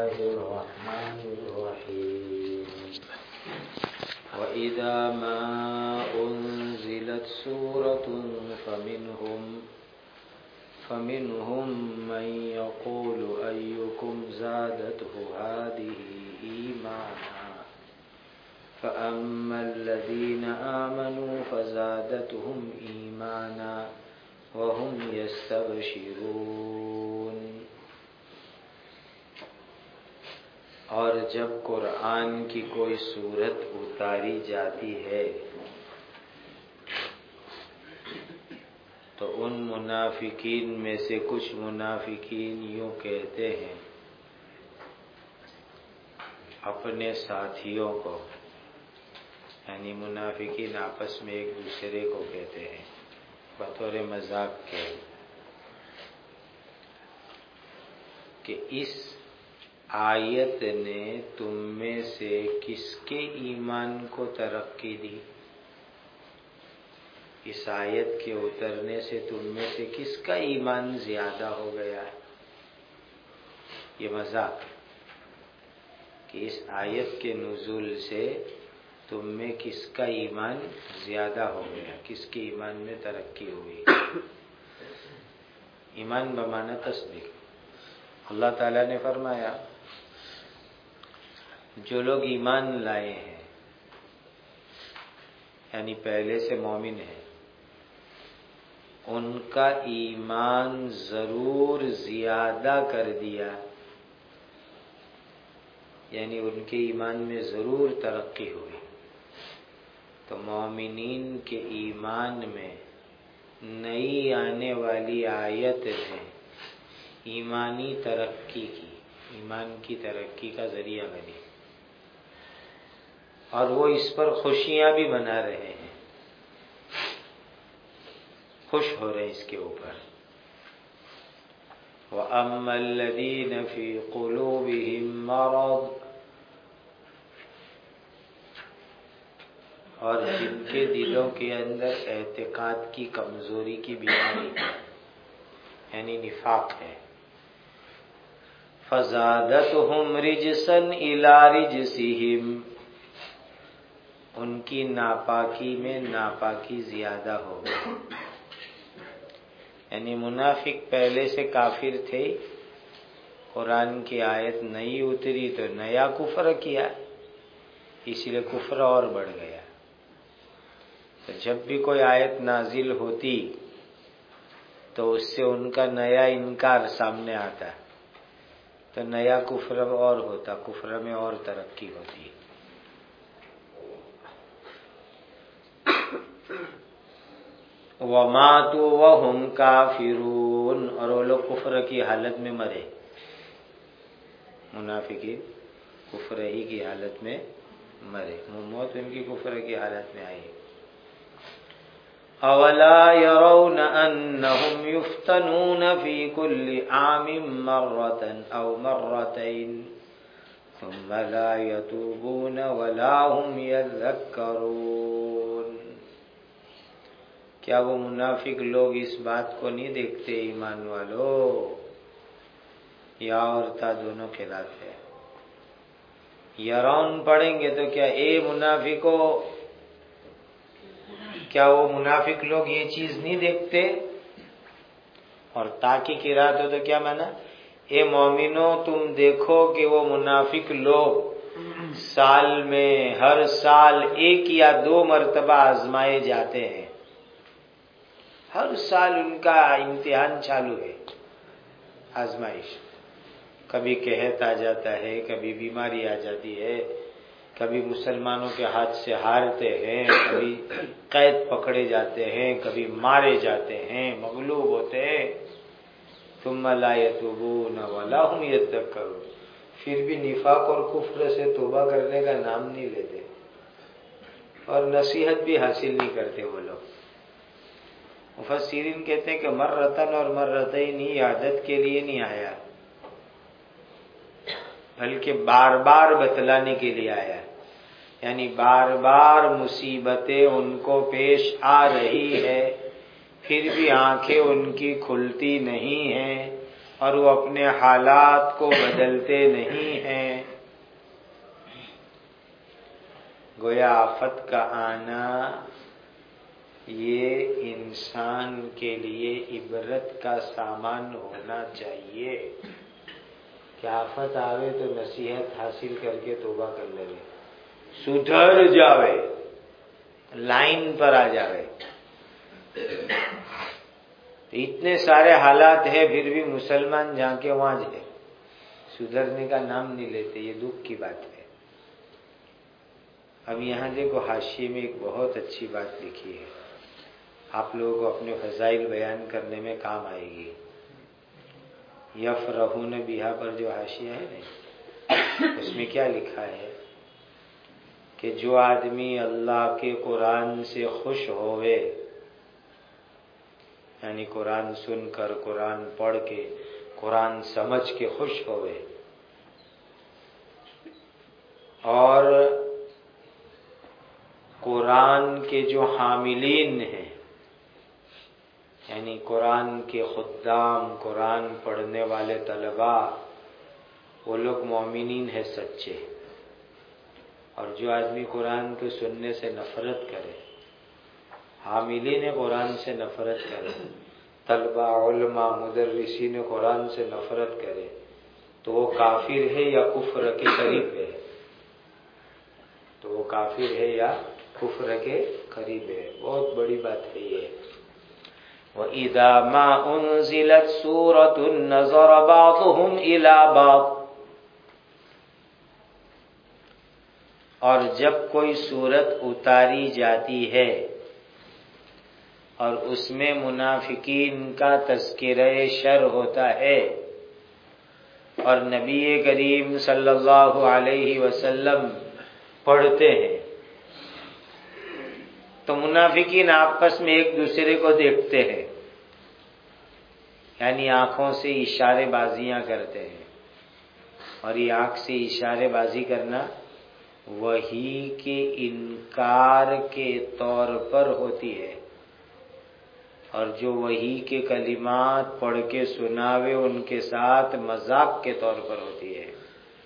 الله الرحمن الرحيم وإذا ما أنزلت سورة فمنهم من يقول أيكم زادته هذه إيمانا فأما الذين آمنوا فزادتهم إيمانا وهم يستبشرون۔ اور جب قرآن کی کوئی سورت اتاری جاتی ہے تو ان منافقین میں سے کچھ منافقین یوں کہتے ہیں اپنے ساتھیوں کو، یعنی منافقین آپس میں ایک دوسرے کو کہتے ہیں بطور مذاق کے کہ اس آیت نے تم میں سے کس کے ایمان کو ترقی دی، اس آیت کے اترنے سے تم میں سے کس کا ایمان زیادہ ہو گیا ہے۔ یہ مذاق کہ اس آیت کے نزول سے تم میں کس کا ایمان زیادہ ہو گیا، کس کے ایمان میں ترقی ہوئی۔ ایمان بمعنی تصدیق۔ اللہ تعالیٰ نے فرمایا جو لوگ ایمان لائے ہیں یعنی پہلے سے مومن ہیں، ان کا ایمان ضرور زیادہ کر دیا، یعنی ان کے ایمان میں ضرور ترقی ہوئی۔ تو مومنین کے ایمان میں نئی آنے والی آیت نے ایمانی ترقی کی، ایمان کی ترقی کا ذریعہ بنی، اور وہ اس پر خوشیاں بھی منا رہے ہیں، خوش ہو رہے اس کے اوپر۔ وَأَمَّا الَّذِينَ فِي قُلُوبِهِم مَّرَضٌ، اور جن کے دلوں کے اندر اعتقاد کی کمزوری کی بیماری ہے، یعنی نفاق ہے، فَزَادَتْهُمْ رِجْسًا إِلَىٰ رِجْسِهِمْ، ان کی ناپاکی میں ناپاکی زیادہ ہو گئی۔ یعنی منافق پہلے سے کافر تھے، قرآن کی آیت نئی اتری تو نیا کفر کیا، اس لیے کفر اور بڑھ گیا۔ تو جب بھی کوئی آیت نازل ہوتی تو اس سے ان کا نیا انکار سامنے آتا، تو نیا کفر اور ہوتا، کفر میں اور ترقی ہوتی۔ وَمَاتُوا وَهُمْ كَافِرُونَ، اور وہ لوگ کفر کی حالت میں مرے، منافقین کفر ہی کی حالت میں مرے، موت ان کی کفر کی حالت میں آئی۔ أَوَلَا يَرَوْنَ أَنَّهُمْ يُفْتَنُونَ فِي كُلِّ عَامٍ مَرَّةً أَوْ مَرَّتَيْنِ ثُمَّ لَا يَتُوبُونَ وَلَا هُمْ يَذَّكَّرُونَ۔ کیا وہ منافق لوگ اس بات کو نہیں دیکھتے ایمان والو، یا اور تا دونوں خلاف ہے۔ یرون پڑھیں گے تو کیا اے منافقو، کیا وہ منافق لوگ یہ چیز نہیں دیکھتے؟ اور تاکہ قرات ہو تو کیا مانا، اے مومنو تم دیکھو کہ وہ منافق لوگ سال میں ہر سال 1 یا 2 مرتبہ آزمائے جاتے ہیں، ہر سال ان کا امتحان چالو ہے، آزمائش، کبھی قحط آ جاتا ہے، کبھی بیماری آ جاتی ہے، کبھی مسلمانوں کے ہاتھ سے ہارتے ہیں، کبھی قید پکڑے جاتے ہیں، کبھی مارے جاتے ہیں، مغلوب ہوتے ہیں۔ ثم لا يتوبون ولا هم يذكرون، پھر بھی نفاق اور کفر سے توبہ کرنے کا نام نہیں لیتے، اور نصیحت بھی حاصل نہیں کرتے وہ لوگ۔ مفسرین کہتے ہیں کہ مرتن اور مرتین ہی عادت کے لیے نہیں آیا، بلکہ بار بار بتلانے کے لیے آیا، یعنی بار بار مصیبتیں ان کو پیش آ رہی ہے، پھر بھی آنکھیں ان کی کھلتی نہیں ہیں، اور وہ اپنے حالات کو بدلتے نہیں ہیں۔ گویا آفت کا آنا یہ انسان کے لیے عبرت کا سامان ہونا چاہیے کہ آفت آوے تو نصیحت حاصل کر کے توبہ کر لے، سدھر جاوے، لائن پر آ جاوے۔ اتنے سارے حالات ہیں پھر بھی مسلمان جہاں کے وہاں جائے، سدھرنے کا نام نہیں لیتے، یہ دکھ کی بات ہے۔ اب یہاں دیکھو حاشیے میں ایک بہت اچھی بات لکھی ہے، آپ لوگوں کو اپنے فضائل بیان کرنے میں کام آئے گی۔ یفرحون بہا پر جو حاشیہ ہے نا، اس میں کیا لکھا ہے کہ جو آدمی اللہ کے قرآن سے خوش ہوئے، یعنی قرآن سن کر، قرآن پڑھ کے، قرآن سمجھ کے خوش ہوئے، اور قرآن کے جو حاملین ہیں، یعنی قرآن کے خدام، قرآن پڑھنے والے طلباء، وہ لوگ مومنین ہیں سچے۔ اور جو آدمی قرآن کے سننے سے نفرت کرے، حاملین قرآن سے نفرت کرے، طلباء، علماء، مدرسین قرآن سے نفرت کرے، تو وہ کافر ہے یا کفر کے قریب ہے؟ تو وہ کافر ہے یا کفر کے قریب ہے؟ بہت بڑی بات ہے یہ۔ وَإِذَا مَا أُنزِلَتْ سُورَةٌ نَظَرَ بَعْضُهُمْ إِلَى بَعْضٍ، اور جب کوئی سورت اتاری جاتی ہے اور اس میں منافقین کا تذکرہ شر ہوتا ہے، اور نبی کریم صلی اللہ علیہ وسلم پڑھتے ہیں، تو منافقین آپس میں ایک دوسرے کو دیکھتے ہیں، یعنی آنکھوں سے اشارے بازیاں کرتے ہیں، اور یہ آنکھ سے اشارے بازی کرنا وحی کے انکار کے طور پر ہوتی ہے، اور جو وحی کے کلمات پڑھ کے سناوے ان کے ساتھ مذاق کے طور پر ہوتی ہے۔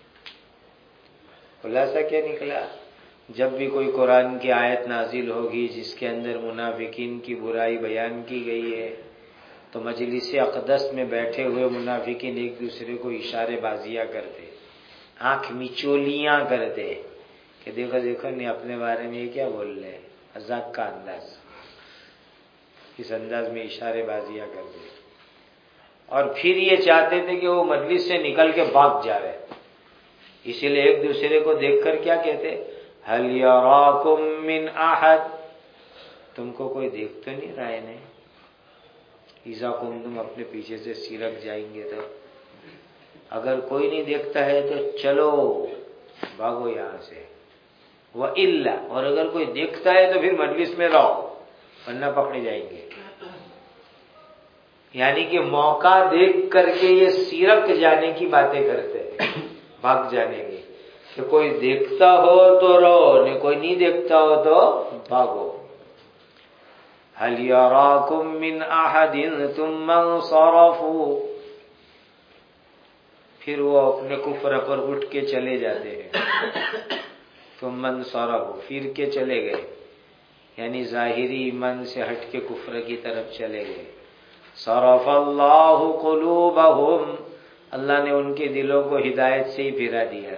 خلاصہ کیا نکلا؟ جب بھی کوئی قرآن کی آیت نازل ہوگی جس کے اندر منافقین کی برائی بیان کی گئی ہے، تو مجلس اقدس میں بیٹھے ہوئے منافقین ایک دوسرے کو اشارے بازیاں کرتے، آنکھ مچولیاں کرتے کہ دیکھو دیکھو نہیں اپنے بارے میں یہ کیا بول رہے ہیں، مذاق کا انداز، اس انداز میں اشارے بازیاں کرتے، اور پھر یہ چاہتے تھے کہ وہ مجلس سے نکل کے بھاگ جائے، اسی لیے ایک دوسرے کو دیکھ کر کیا کہتے، هل یراکم من احد، تم کو کوئی دیکھ تو نہیں رہا ہے؟ نہیں، اذا تم اپنے پیچھے سے سرک جائیں گے تو، اگر کوئی نہیں دیکھتا ہے تو چلو بھاگو یہاں سے، وَإِلَّا، اور اگر کوئی دیکھتا ہے تو پھر مجلس میں رہو ورنہ پکڑے جائیں گے۔ یعنی کہ موقع دیکھ کر کے یہ سرک جانے کی باتیں کرتے ہیں، بھاگ جانے کی، کہ کوئی دیکھتا ہو تو رہو، نہیں کوئی نہیں دیکھتا ہو تو بھاگو۔ هَلْ يَرَاكُمْ مِنْ أَحَدٍ ثُمَّ انصَرَفُوا، پھر وہ اپنے کفر پر اٹھ کے چلے جاتے ہیں، ثُمَّ انصَرَفُوا، پھر کے چلے گئے، یعنی ظاہری ایمان سے ہٹ کے کفر کی طرف چلے گئے۔ صَرَفَ اللَّهُ قُلُوبَهُمْ، اللہ نے ان کے دلوں کو ہدایت سے ہی پھرا دیا،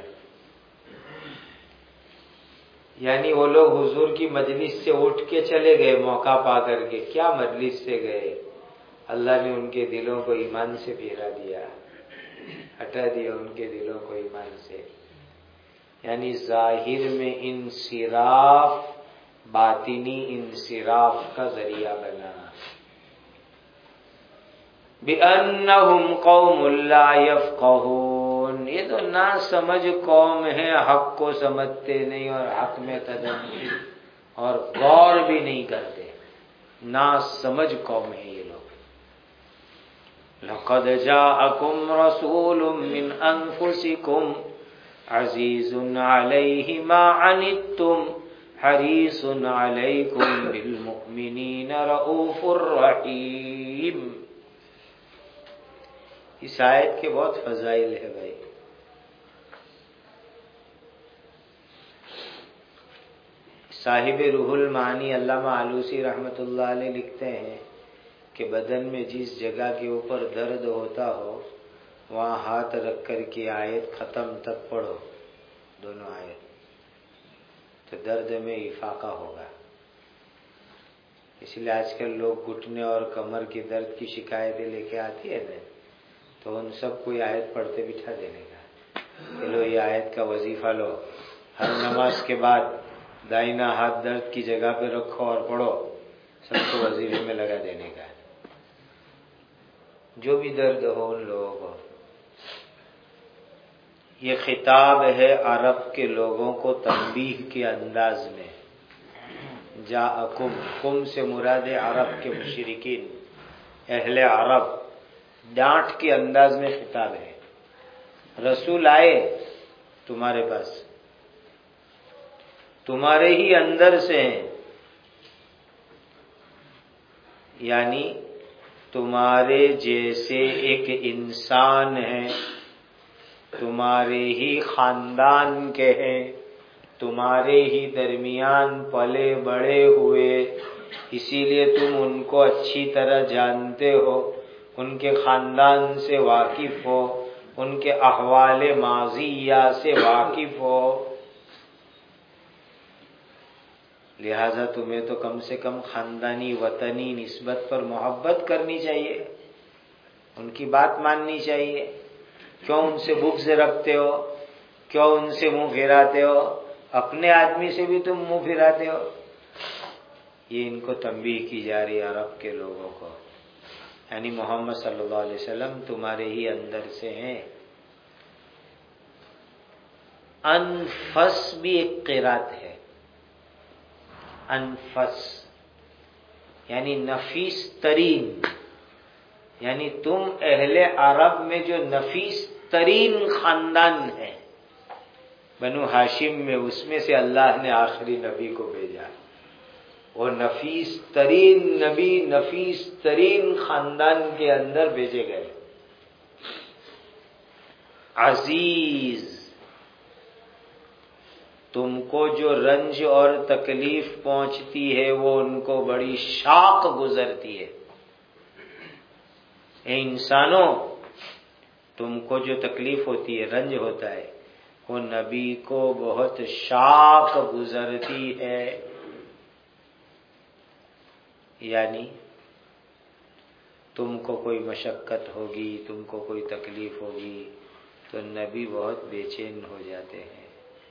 یعنی وہ لوگ حضور کی مجلس سے اٹھ کے چلے گئے موقع پا کر کے، کیا مجلس سے گئے، اللہ نے ان کے دلوں کو ایمان سے پھیرا دیا، ہٹا دیا ان کے دلوں کو ایمان سے، یعنی ظاہر میں انصراف باطنی انصراف کا ذریعہ بنا۔ بِأَنَّهُمْ قَوْمٌ لَا يَفْقَهُونَ، یہ تو نا سمجھ قوم ہے، حق کو سمجھتے نہیں اور حق میں تدبر اور غور بھی نہیں کرتے، نا سمجھ قوم ہے یہ لوگ۔ لَقَدْ جَاءَكُمْ رَسُولٌ مِّنْ أَنفُسِكُمْ عَزِيزٌ عَلَيْهِ مَا عَنِتُّمْ حَرِيصٌ عَلَيْكُمْ بِالْمُؤْمِنِينَ رَءُوفٌ رَحِيمٌ۔ اس آیت کے بہت فضائل ہے بھائی. صاحب روح المعانی علامہ آلوسی رحمۃ اللہ علیہ لکھتے ہیں کہ بدن میں جس جگہ کے اوپر درد ہوتا ہو وہاں ہاتھ رکھ کر کے آیت ختم تک پڑھو، دونوں آیت، تو درد میں افاقہ ہوگا. اس لیے آج کل لوگ گھٹنے اور کمر کی درد کی شکایتیں لے کے آتی ہے نا، تو ان سب کو یہ آیت پڑھتے بٹھا دینے کا کہ لو یہ آیت کا وظیفہ لو، ہر نماز کے بعد دائنا ہاتھ درد کی جگہ پہ رکھو اور پڑھو، سب کو وظیفے میں لگا دینے کا، جو بھی درد ہو ان لوگوں کو. یہ خطاب ہے عرب کے لوگوں کو تنبیہ کے انداز میں. جاءکم، کم سے مراد عرب کے مشرکین، اہل عرب، ڈانٹ کے انداز میں خطاب ہے. رسول آئے تمہارے پاس، تمہارے ہی اندر سے ہیں، یعنی تمہارے جیسے ایک انسان ہے، تمہارے ہی خاندان کے ہیں، تمہارے ہی درمیان پلے بڑے ہوئے، اسی لیے تم ان کو اچھی طرح جانتے ہو، ان کے خاندان سے واقف ہو، ان کے احوال ماضیہ سے واقف ہو، لہذا تمہیں تو کم سے کم خاندانی وطنی نسبت پر محبت کرنی چاہیے، ان کی بات ماننی چاہیے. کیوں ان سے بغض رکھتے ہو؟ کیوں ان سے منہ پھیراتے ہو؟ اپنے آدمی سے بھی تم منہ پھیراتے ہو. یہ ان کو تنبیہ کی جا رہی ہے عرب کے لوگوں کو، یعنی محمد صلی اللہ علیہ وسلم تمہارے ہی اندر سے ہیں. انفس بھی ایک قرات ہے، انفس یعنی نفیس ترین، یعنی تم اہل عرب میں جو نفیس ترین خاندان ہے بنو ہاشم میں، اس میں سے اللہ نے آخری نبی کو بھیجا. وہ نفیس ترین نبی نفیس ترین خاندان کے اندر بھیجے گئے. عزیز، تم کو جو رنج اور تکلیف پہنچتی ہے وہ ان کو بڑی شاق گزرتی ہے. اے انسانوں، تم کو جو تکلیف ہوتی ہے، رنج ہوتا ہے، وہ نبی کو بہت شاق گزرتی ہے. یعنی تم کو کوئی مشقت ہوگی، تم کو کوئی تکلیف ہوگی تو نبی بہت بے چین ہو جاتے ہیں،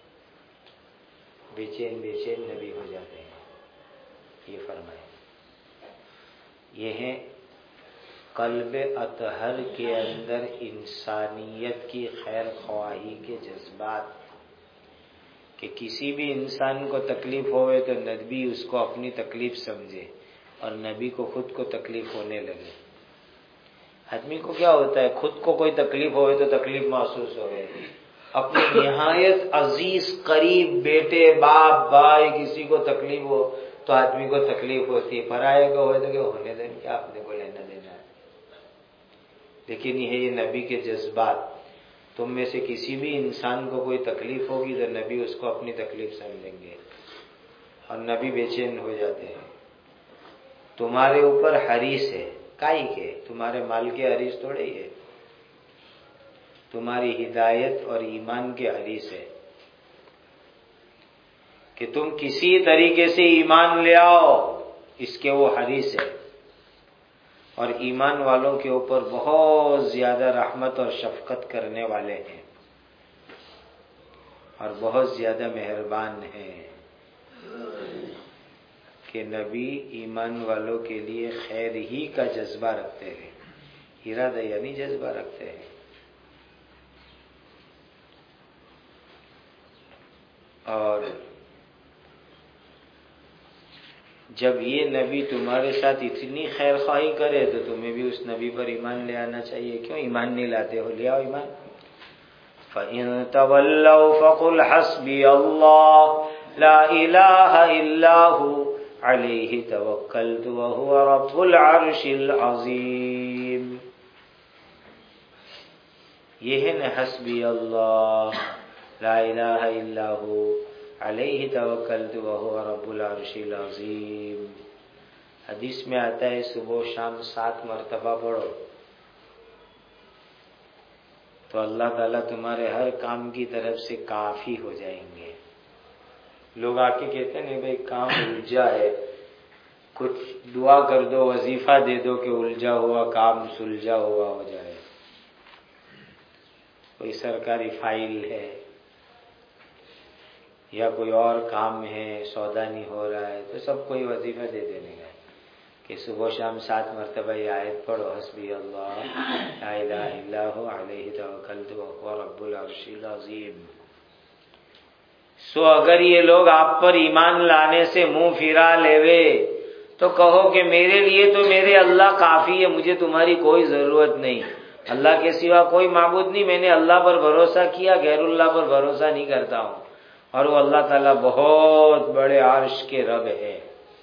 بے چین نبی ہو جاتے ہیں. یہ فرمائے، یہ ہیں قلب اطہر کے اندر انسانیت کی خیر خواہی کے جذبات، کہ کسی بھی انسان کو تکلیف ہوئے تو نبی اس کو اپنی تکلیف سمجھے اور نبی کو خود کو تکلیف ہونے لگے. آدمی کو کیا ہوتا ہے، خود کو کوئی تکلیف ہوئے تو تکلیف محسوس ہوئے، اپنے نہایت عزیز قریب بیٹے باپ بھائی کسی کو تکلیف ہو تو آدمی کو تکلیف ہوتی ہے، پرائے کو ہوئے تو کہ ہونے دیں، کیا اپنے کو لینا دینا ہے. لیکن یہ نبی کے جذبات، تم میں سے کسی بھی انسان کو کوئی تکلیف ہوگی تو نبی اس کو اپنی تکلیف سمجھیں گے اور نبی بے چین ہو جاتے ہیں. تمہارے اوپر حریص ہے، کائی کے، تمہارے مال کے حریص تھوڑے ہی ہے، تمہاری ہدایت اور ایمان کے حریص ہے، کہ تم کسی طریقے سے ایمان لے آؤ، اس کے وہ حریص ہے. اور ایمان والوں کے اوپر بہت زیادہ رحمت اور شفقت کرنے والے ہیں اور بہت زیادہ مہربان ہیں، کہ نبی ایمان والوں کے لیے خیر ہی کا جذبہ رکھتے ہیں، ارادہ یعنی جذبہ رکھتے ہیں. اور جب یہ نبی تمہارے ساتھ اتنی خیر خواہی کرے تو تمہیں بھی اس نبی پر ایمان لے آنا چاہیے. کیوں ایمان نہیں لاتے ہو؟ لے آؤ ایمان. فَإِن تَوَلَّوْا فَقُلْ حَسْبِيَ اللَّهُ لَا إِلَٰهَ إِلَّا هُوَ عَلَيْهِ تَوَكَّلْتُ وَهُوَ رَبُّ الْعَرْشِ الْعَظِيمِ. یہ ہے نا حسبی اللہ لا الہ الا ہو علیہ توکلت وہو رب العرش العظیم. حدیث میں آتا ہے صبح و شام 7 مرتبہ پڑھو تو اللہ تعالیٰ تمہارے ہر کام کی طرف سے کافی ہو جائیں گے. لوگ آ کے کہتے ہیں نہیں بھائی کام الجھا ہے، کچھ دعا کر دو، وظیفہ دے دو کہ الجھا ہوا کام سلجھا ہوا ہو جائے. کوئی سرکاری فائل ہے یا کوئی اور کام ہے، سودا نہیں ہو رہا ہے، تو سب کوئی وظیفہ دے دینے کا کہ صبح و شام 7 مرتبہ یہ آیت پڑھو حسبی اللہ لا الہ الا ہو علیہ توکلت وہو رب العرش العظیم. سو اگر یہ لوگ آپ پر ایمان لانے سے منہ پھرا لیوے تو کہو کہ میرے لیے تو میرے اللہ کافی ہے، مجھے تمہاری کوئی ضرورت نہیں، اللہ کے سوا کوئی معبود نہیں، میں نے اللہ پر بھروسہ کیا، غیر اللہ پر بھروسہ نہیں کرتا ہوں، اور وہ اللہ تعالیٰ بہت بڑے عرش کے رب ہے.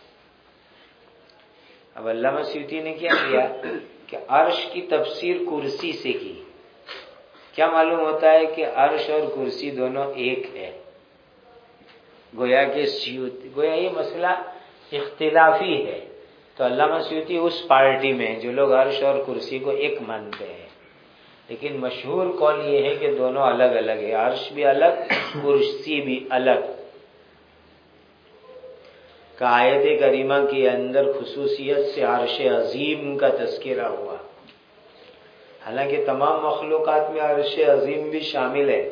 اب علامہ سیوطی نے کیا کیا کہ عرش کی تفسیر کرسی سے کی. کیا معلوم ہوتا ہے کہ عرش اور کرسی دونوں ایک ہے. گویا کہ گویا یہ مسئلہ اختلافی ہے، تو علامہ سیوطی اس پارٹی میں جو لوگ عرش اور کرسی کو ایک مانتے ہیں، لیکن مشہور قول یہ ہے کہ دونوں الگ الگ ہے، عرش بھی الگ کرسی بھی الگ. کہ آیت کریمہ کے اندر خصوصیت سے عرش عظیم کا تذکرہ ہوا، حالانکہ تمام مخلوقات میں عرش عظیم بھی شامل ہے.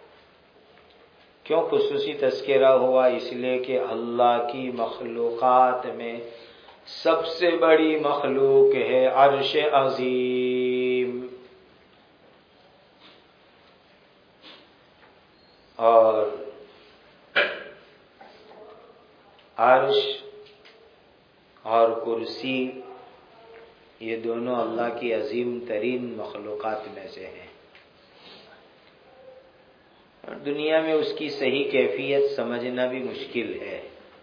کیوں خصوصی تذکرہ ہوا؟ اس لیے کہ اللہ کی مخلوقات میں سب سے بڑی مخلوق ہے عرش عظیم. اور عرش اور کرسی یہ دونوں اللہ کی عظیم ترین مخلوقات میں سے ہیں. دنیا میں اس کی صحیح کیفیت سمجھنا بھی مشکل ہے.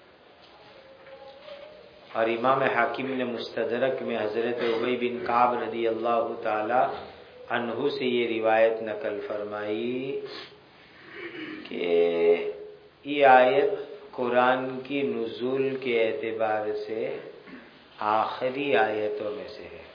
اور امام حاکم نے مستدرک میں حضرت ابی بن کعب رضی اللہ تعالی عنہ سے یہ روایت نقل فرمائی کہ یہ آیت قرآن کی نزول کے اعتبار سے آخری آیتوں میں سے ہے.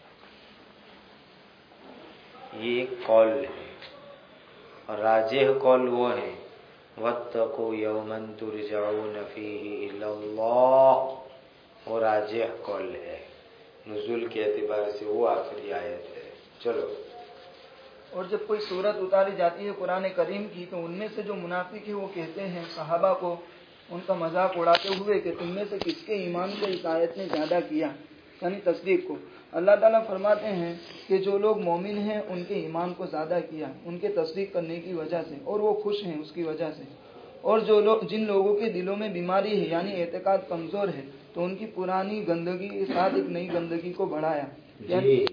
یہ ایک قول ہے، اور راجح قول وہ ہے وَاتَّقُوا يَوْمًا تُرْجَعُونَ فِيهِ إِلَى اللَّهِ، وہ راجح قول ہے، نزول کے اعتبار سے وہ آخری آیت ہے. چلو. اور جب کوئی صورت اتاری جاتی ہے قرآن کریم کی تو ان میں سے جو منافق ہے وہ کہتے ہیں صحابہ کو ان کا مذاق اڑاتے ہوئے کہ تم میں سے کس کے ایمان کو اس آیت نے زیادہ کیا، یعنی تصدیق کو. اللہ تعالیٰ فرماتے ہیں کہ جو لوگ مومن ہیں ان کے ایمان کو زیادہ کیا ان کے تصدیق کرنے کی وجہ سے، اور وہ خوش ہیں اس کی وجہ سے. اور جن لوگوں کے دلوں میں بیماری ہے یعنی اعتقاد کمزور ہے تو ان کی پرانی گندگی کے ساتھ ایک نئی گندگی کو بڑھایا، یعنی